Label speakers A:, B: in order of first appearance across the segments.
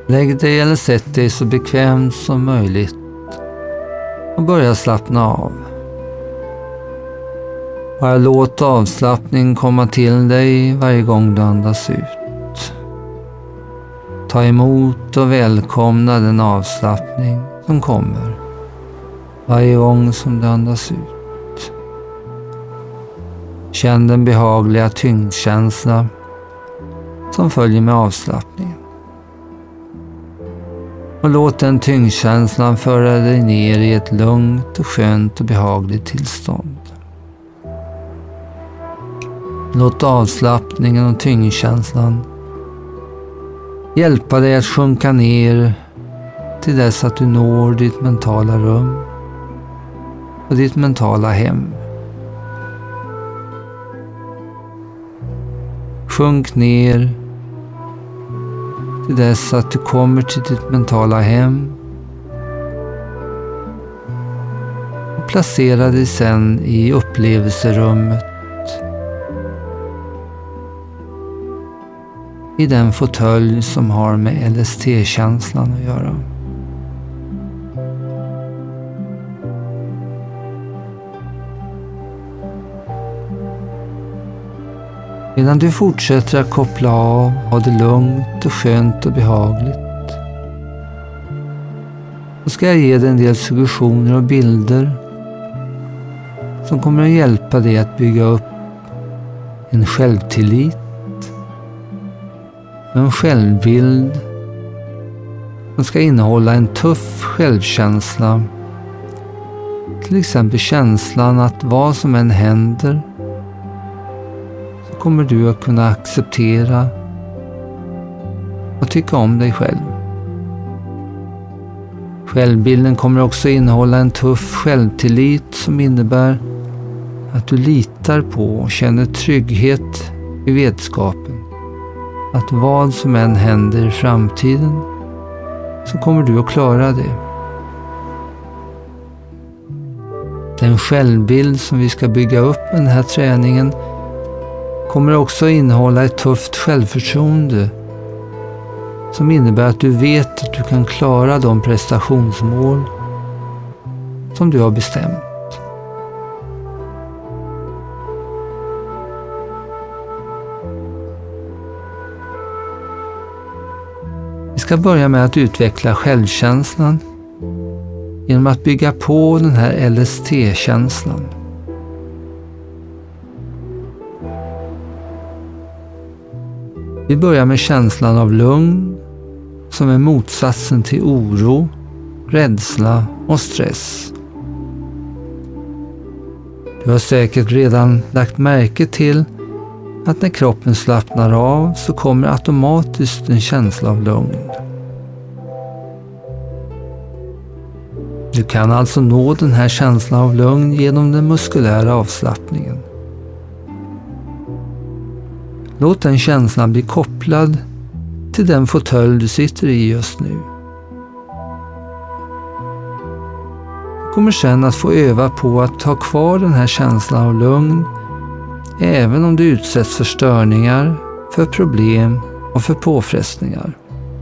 A: Lägg dig eller sätt dig så bekvämt som möjligt och börja slappna av. Bara låt avslappning komma till dig varje gång du andas ut. Ta emot och välkomna den avslappning som kommer varje gång som du andas ut. Känn den behagliga tyngdkänsla som följer med avslappningen. Och låt den tyngdkänslan föra dig ner i ett lugnt och skönt och behagligt tillstånd. Låt avslappningen och tyngdkänslan hjälpa dig att sjunka ner till dess att du når ditt mentala rum och ditt mentala hem. Sjunk ner till dess att du kommer till ditt mentala hem och placera dig sedan i upplevelserummet i den fåtölj som har med LST-känslan att göra. Medan du fortsätter att koppla av, ha det lugnt och skönt och behagligt, så ska jag ge dig en del suggestioner och bilder som kommer att hjälpa dig att bygga upp en självtillit, en självbild som ska innehålla en tuff självkänsla. Till exempel känslan att vad som än händer så kommer du att kunna acceptera och tycka om dig själv. Självbilden kommer också innehålla en tuff självtillit som innebär att du litar på och känner trygghet i vetskapen att vad som än händer i framtiden så kommer du att klara det. Den självbild som vi ska bygga upp med den här träningen kommer också innehålla ett tufft självförtroende som innebär att du vet att du kan klara de prestationsmål som du har bestämt. Vi ska börja med att utveckla självkänslan genom att bygga på den här LST-känslan. Vi börjar med känslan av lugn som är motsatsen till oro, rädsla och stress. Du har säkert redan lagt märke till att när kroppen slappnar av så kommer automatiskt en känsla av lugn. Du kan alltså nå den här känslan av lugn genom den muskulära avslappningen. Låt den känslan bli kopplad till den fåtölj du sitter i just nu. Du kommer sedan att få öva på att ha kvar den här känslan av lugn även om du utsätts för störningar, för problem och för påfrestningar.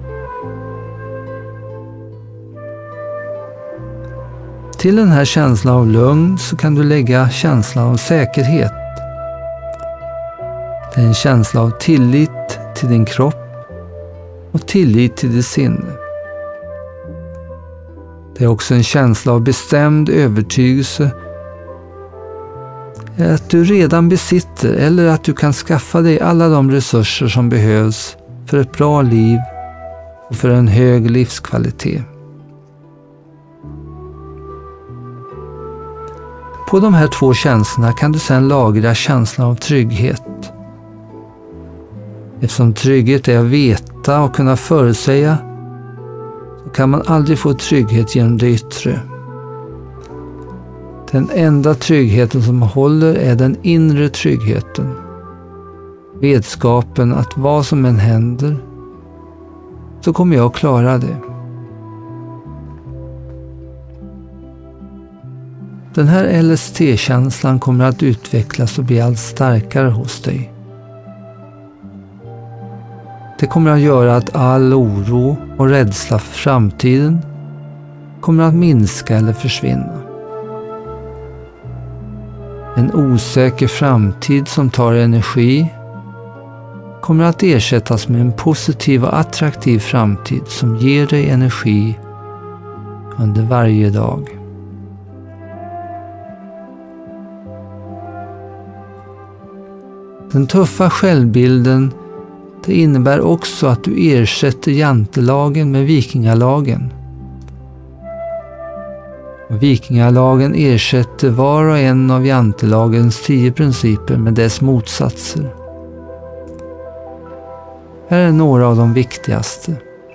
A: Till den här känslan av lugn så kan du lägga känslan av säkerhet. Det är en känsla av tillit till din kropp och tillit till ditt sinne. Det är också en känsla av bestämd övertygelse att du redan besitter eller att du kan skaffa dig alla de resurser som behövs för ett bra liv och för en hög livskvalitet. På de här två känslorna kan du sedan lagra känslan av trygghet. Eftersom trygghet är att veta och kunna förutsäga så kan man aldrig få trygghet genom det yttre. Den enda tryggheten som håller är den inre tryggheten. Vetskapen att vad som än händer så kommer jag att klara det. Den här LST-känslan kommer att utvecklas och bli allt starkare hos dig. Det kommer att göra att all oro och rädsla för framtiden kommer att minska eller försvinna. En osäker framtid som tar energi kommer att ersättas med en positiv och attraktiv framtid som ger dig energi under varje dag. Den tuffa självbilden, det innebär också att du ersätter jantelagen med vikingalagen. Och vikingalagen ersätter var och en av jantelagens 10 principer med dess motsatser. Här är några av de viktigaste.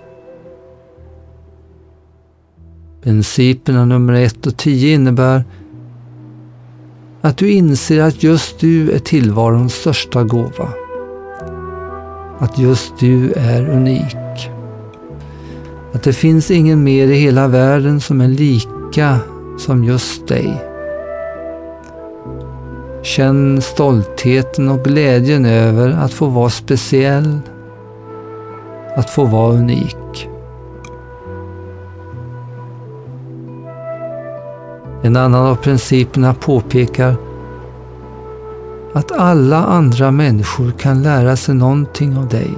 A: Principerna nummer 1 och 10 innebär att du inser att just du är tillvarons största gåva. Att just du är unik. Att det finns ingen mer i hela världen som är lika som just dig. Känn stoltheten och glädjen över att få vara speciell, att få vara unik. En annan av principerna påpekar att alla andra människor kan lära sig någonting av dig.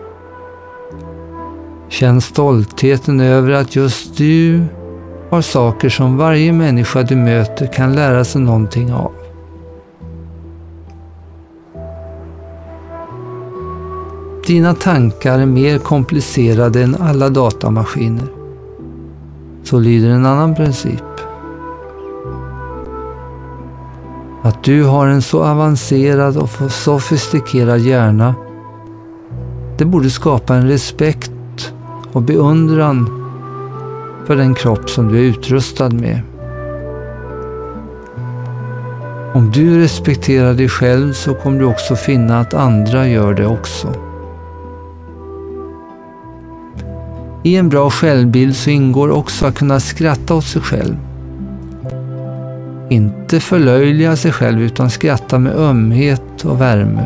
A: Känn stoltheten över att just du har saker som varje människa du möter kan lära sig någonting av. Dina tankar är mer komplicerade än alla datamaskiner. Så lyder en annan princip. Att du har en så avancerad och sofistikerad hjärna, det borde skapa en respekt och beundran för den kropp som du är utrustad med. Om du respekterar dig själv så kommer du också finna att andra gör det också. I en bra självbild så ingår också att kunna skratta åt sig själv. Inte förlöjliga sig själv utan skratta med ömhet och värme.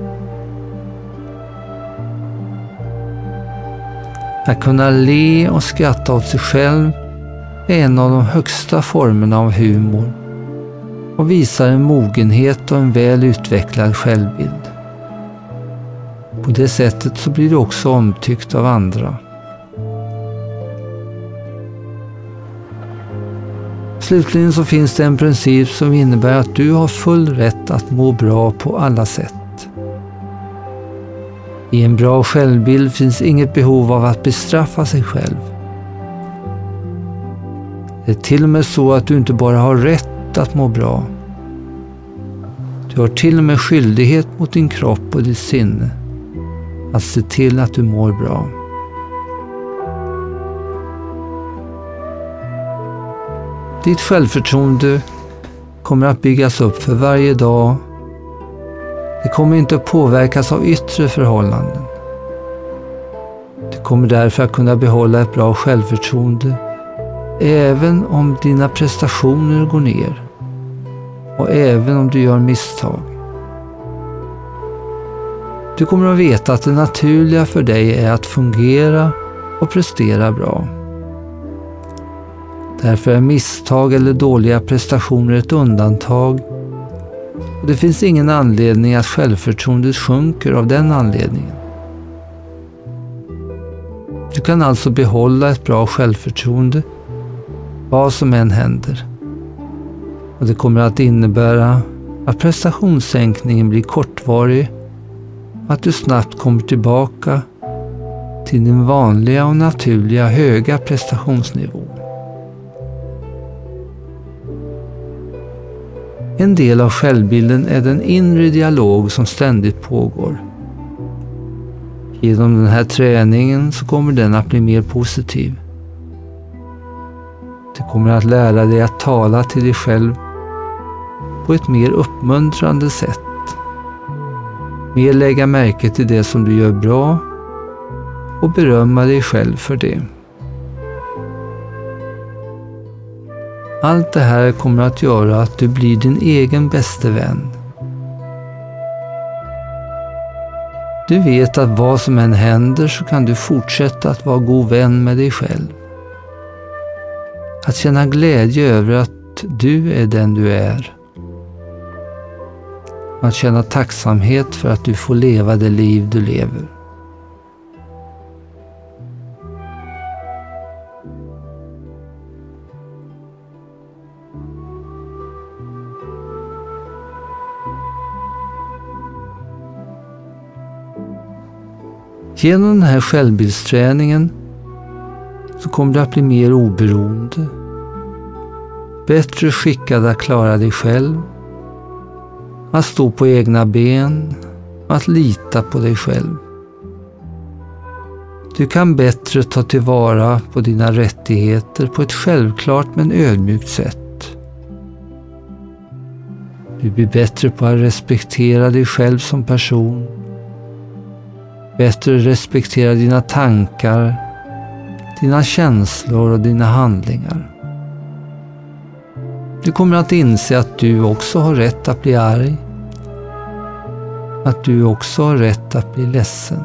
A: Att kunna le och skratta åt sig själv är en av de högsta formerna av humor och visar en mogenhet och en väl utvecklad självbild. På det sättet så blir du också omtyckt av andra. Slutligen så finns det en princip som innebär att du har full rätt att må bra på alla sätt. I en bra självbild finns inget behov av att bestraffa sig själv. Det är till och med så att du inte bara har rätt att må bra. Du har till och med skyldighet mot din kropp och ditt sinne att se till att du mår bra. Ditt självförtroende kommer att byggas upp för varje dag. Det kommer inte att påverkas av yttre förhållanden. Du kommer därför att kunna behålla ett bra självförtroende även om dina prestationer går ner och även om du gör misstag. Du kommer att veta att det naturliga för dig är att fungera och prestera bra. Därför är misstag eller dåliga prestationer ett undantag och det finns ingen anledning att självförtroendet sjunker av den anledningen. Du kan alltså behålla ett bra självförtroende vad som än händer. Och det kommer att innebära att prestationssänkningen blir kortvarig och att du snabbt kommer tillbaka till din vanliga och naturliga höga prestationsnivå. En del av självbilden är den inre dialog som ständigt pågår. Genom den här träningen så kommer den att bli mer positiv. Du kommer att lära dig att tala till dig själv på ett mer uppmuntrande sätt. Mer lägga märke till det som du gör bra och berömma dig själv för det. Allt det här kommer att göra att du blir din egen bäste vän. Du vet att vad som än händer så kan du fortsätta att vara god vän med dig själv. Att känna glädje över att du är den du är. Att känna tacksamhet för att du får leva det liv du lever. Genom den här självbildsträningen så kommer du att bli mer oberoende, bättre skickad att klara dig själv, att stå på egna ben, att lita på dig själv. Du kan bättre ta tillvara på dina rättigheter på ett självklart men ödmjukt sätt. Du blir bättre på att respektera dig själv som person, bättre respektera dina tankar, dina känslor och dina handlingar. Du kommer att inse att du också har rätt att bli arg, att du också har rätt att bli ledsen.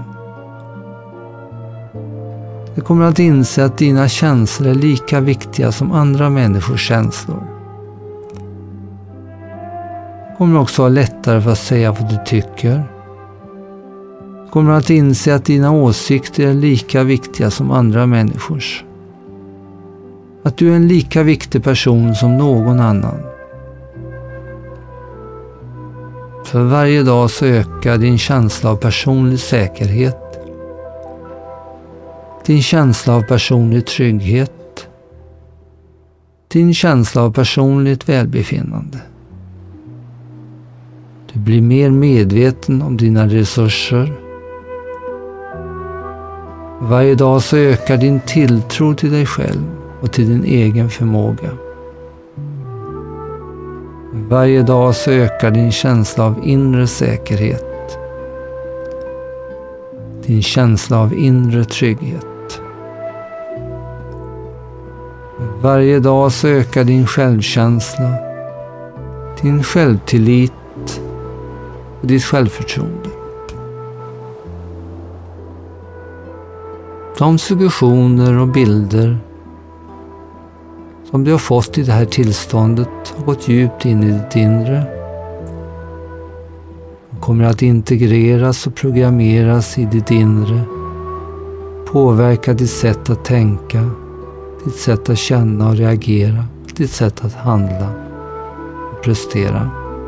A: Du kommer att inse att dina känslor är lika viktiga som andra människors känslor. Du kommer också ha lättare för att säga vad du tycker. Du kommer att inse att dina åsikter är lika viktiga som andra människors. Att du är en lika viktig person som någon annan. För varje dag så ökar din känsla av personlig säkerhet, din känsla av personlig trygghet, din känsla av personligt välbefinnande. Du blir mer medveten om dina resurser. Varje dag så ökar din tilltro till dig själv och till din egen förmåga. Varje dag så ökar din känsla av inre säkerhet, din känsla av inre trygghet. Varje dag så ökar din självkänsla, din självtillit och ditt självförtroende. De suggestioner och bilder som du har fått i det här tillståndet har gått djupt in i ditt inre. De kommer att integreras och programmeras i ditt inre, påverka ditt sätt att tänka, ditt sätt att känna och reagera, ditt sätt att handla och prestera.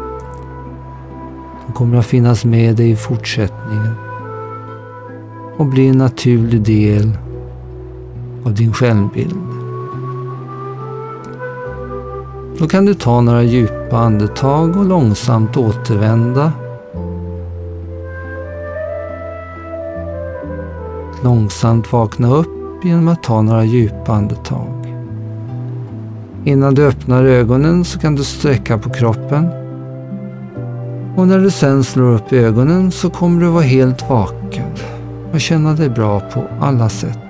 A: De kommer att finnas med dig i fortsättningen och bli en naturlig del av din självbild. Då kan du ta några djupa andetag och långsamt återvända. Långsamt vakna upp genom att ta några djupa andetag. Innan du öppnar ögonen så kan du sträcka på kroppen. Och när du sen slår upp ögonen så kommer du vara helt vaken och känna dig bra på alla sätt.